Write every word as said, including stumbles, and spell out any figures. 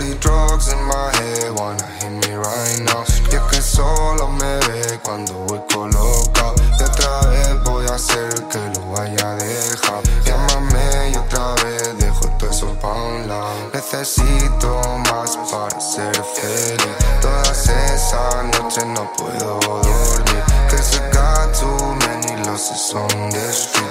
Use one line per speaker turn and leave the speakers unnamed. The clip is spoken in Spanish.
these drugs in my head wanna hit me right now. Y es que solo me ve cuando voy colocado. Y otra vez voy a hacer que lo vaya a dejar. Llámame y otra vez dejo todo eso pa' un lado. Necesito más para ser feliz. Todas esas noches no puedo dormir. Cause I got too many losses on the street.